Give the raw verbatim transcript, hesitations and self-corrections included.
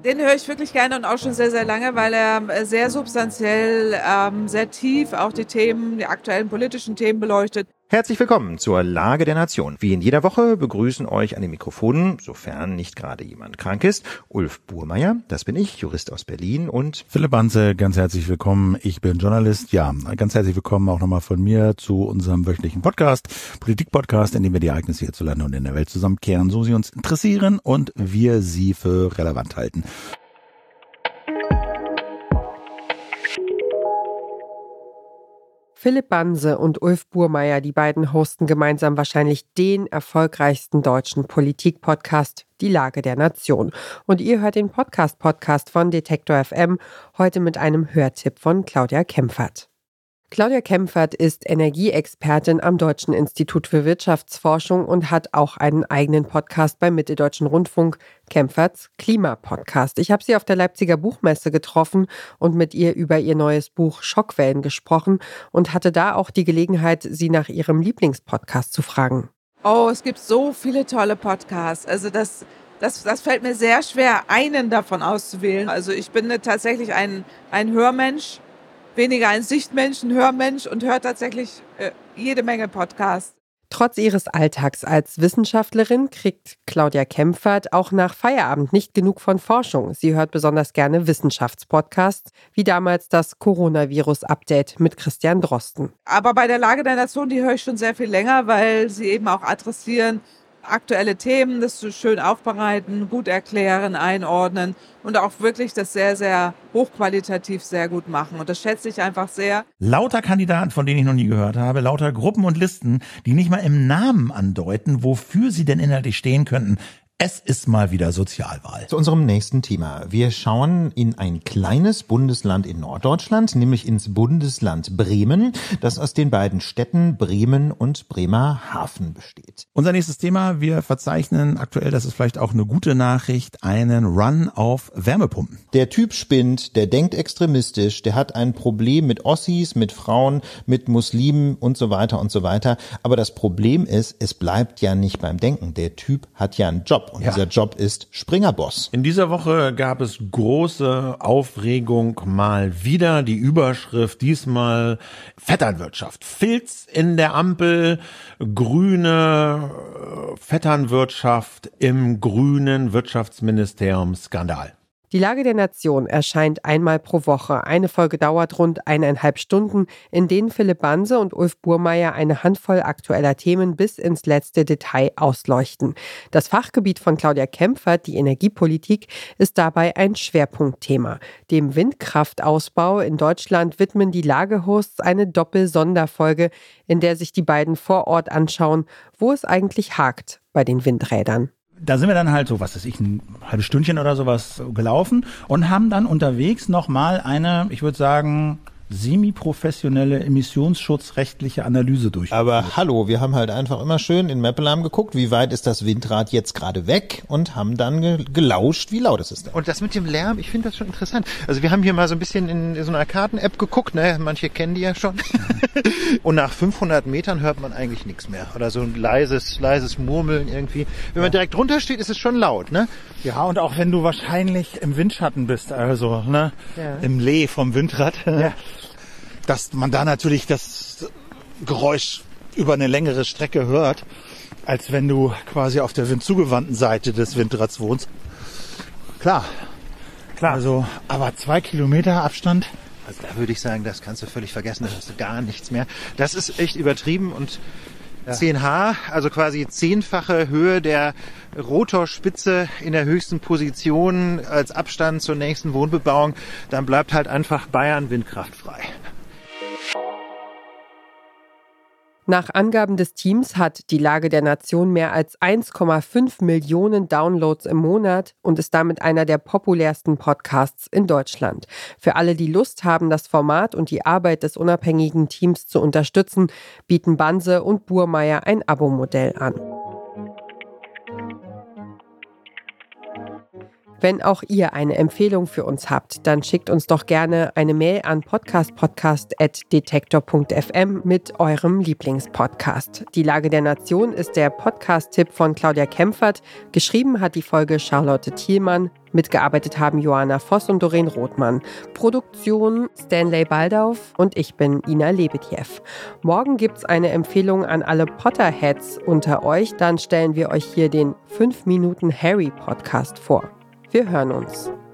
Den höre ich wirklich gerne und auch schon sehr, sehr lange, weil er sehr substanziell, ähm, sehr tief auch die Themen, die aktuellen politischen Themen beleuchtet. Herzlich willkommen zur Lage der Nation. Wie in jeder Woche begrüßen euch an den Mikrofonen, sofern nicht gerade jemand krank ist, Ulf Burmeier, das bin ich, Jurist aus Berlin, und Philipp Banse, ganz herzlich willkommen. Ich bin Journalist. Ja, ganz herzlich willkommen auch nochmal von mir zu unserem wöchentlichen Podcast, Politik-Podcast, in dem wir die Ereignisse hierzulande und in der Welt zusammenkehren, so sie uns interessieren und wir sie für relevant halten. Philipp Banse und Ulf Burmeier, die beiden hosten gemeinsam wahrscheinlich den erfolgreichsten deutschen Politik-Podcast, Die Lage der Nation. Und ihr hört den Podcast-Podcast von Detektor F M, heute mit einem Hörtipp von Claudia Kempfert. Claudia Kempfert ist Energieexpertin am Deutschen Institut für Wirtschaftsforschung und hat auch einen eigenen Podcast beim Mitteldeutschen Rundfunk, Kempferts Klimapodcast. Ich habe sie auf der Leipziger Buchmesse getroffen und mit ihr über ihr neues Buch Schockwellen gesprochen und hatte da auch die Gelegenheit, sie nach ihrem Lieblingspodcast zu fragen. Oh, es gibt so viele tolle Podcasts. Also das, das, das fällt mir sehr schwer, einen davon auszuwählen. Also ich bin tatsächlich ein, ein Hörmensch. Weniger ein Sichtmensch, ein Hörmensch und hört tatsächlich äh, jede Menge Podcasts. Trotz ihres Alltags als Wissenschaftlerin kriegt Claudia Kempfert auch nach Feierabend nicht genug von Forschung. Sie hört besonders gerne Wissenschaftspodcasts, wie damals das Coronavirus-Update mit Christian Drosten. Aber bei der Lage der Nation, die höre ich schon sehr viel länger, weil sie eben auch adressieren, aktuelle Themen, das so schön aufbereiten, gut erklären, einordnen und auch wirklich das sehr, sehr hochqualitativ sehr gut machen. Und das schätze ich einfach sehr. Lauter Kandidaten, von denen ich noch nie gehört habe, lauter Gruppen und Listen, die nicht mal im Namen andeuten, wofür sie denn inhaltlich stehen könnten. Es ist mal wieder Sozialwahl. zu unserem nächsten Thema. Wir schauen in ein kleines Bundesland in Norddeutschland, nämlich ins Bundesland Bremen, das aus den beiden Städten Bremen und Bremerhaven besteht. Unser nächstes Thema, wir verzeichnen aktuell, das ist vielleicht auch eine gute Nachricht, einen Run auf Wärmepumpen. Der Typ spinnt, der denkt extremistisch, der hat ein Problem mit Ossis, mit Frauen, mit Muslimen und so weiter und so weiter. Aber das Problem ist, es bleibt ja nicht beim Denken. Der Typ hat ja einen Job. Und ja. Dieser Job ist Springerboss. In dieser Woche gab es große Aufregung mal wieder. Die Überschrift diesmal Vetternwirtschaft. Filz in der Ampel, grüne Vetternwirtschaft im grünen Wirtschaftsministerium, Skandal. Die Lage der Nation erscheint einmal pro Woche. Eine Folge dauert rund eineinhalb Stunden, in denen Philipp Banse und Ulf Burmeier eine Handvoll aktueller Themen bis ins letzte Detail ausleuchten. Das Fachgebiet von Claudia Kempfert, die Energiepolitik, ist dabei ein Schwerpunktthema. Dem Windkraftausbau in Deutschland widmen die Lagehosts eine Doppel-Sonderfolge, in der sich die beiden vor Ort anschauen, wo es eigentlich hakt bei den Windrädern. Da sind wir dann halt so, was weiß ich, ein halbes Stündchen oder sowas gelaufen und haben dann unterwegs nochmal eine, ich würde sagen, semi-professionelle emissionsschutzrechtliche Analyse durchgeführt. Aber hallo, wir haben halt einfach immer schön in Mappelam geguckt, wie weit ist das Windrad jetzt gerade weg und haben dann ge- gelauscht, wie laut ist es denn. Und das mit dem Lärm, ich finde das schon interessant. Also wir haben hier mal so ein bisschen in so einer Karten-App geguckt, ne? Manche kennen die ja schon. Und nach fünfhundert Metern hört man eigentlich nichts mehr. Oder so ein leises, leises Murmeln irgendwie. Wenn man direkt drunter steht, ist es schon laut, ne? Ja, und auch wenn du wahrscheinlich im Windschatten bist, also ne, ja. Im Lee vom Windrad, ja. Dass man da natürlich das Geräusch über eine längere Strecke hört, als wenn du quasi auf der windzugewandten Seite des Windrads wohnst. Klar, klar. Also, aber zwei Kilometer Abstand. Also da würde ich sagen, das kannst du völlig vergessen, da hast du gar nichts mehr. Das ist echt übertrieben und ja. zehn H, also quasi zehnfache Höhe der Rotorspitze in der höchsten Position als Abstand zur nächsten Wohnbebauung, dann bleibt halt einfach Bayern windkraftfrei. Nach Angaben des Teams hat die Lage der Nation mehr als eins Komma fünf Millionen Downloads im Monat und ist damit einer der populärsten Podcasts in Deutschland. Für alle, die Lust haben, das Format und die Arbeit des unabhängigen Teams zu unterstützen, bieten Banse und Burmeier ein Abo-Modell an. Wenn auch ihr eine Empfehlung für uns habt, dann schickt uns doch gerne eine Mail an podcastpodcast at detektor punkt f m mit eurem Lieblingspodcast. Die Lage der Nation ist der Podcast-Tipp von Claudia Kempfert. Geschrieben hat die Folge Charlotte Thielmann. Mitgearbeitet haben Joanna Voss und Doreen Rothmann. Produktion Stanley Baldauf und ich bin Ina Lebedjew. Morgen gibt's eine Empfehlung an alle Potterheads unter euch. Dann stellen wir euch hier den fünf Minuten Harry Podcast vor. Wir hören uns.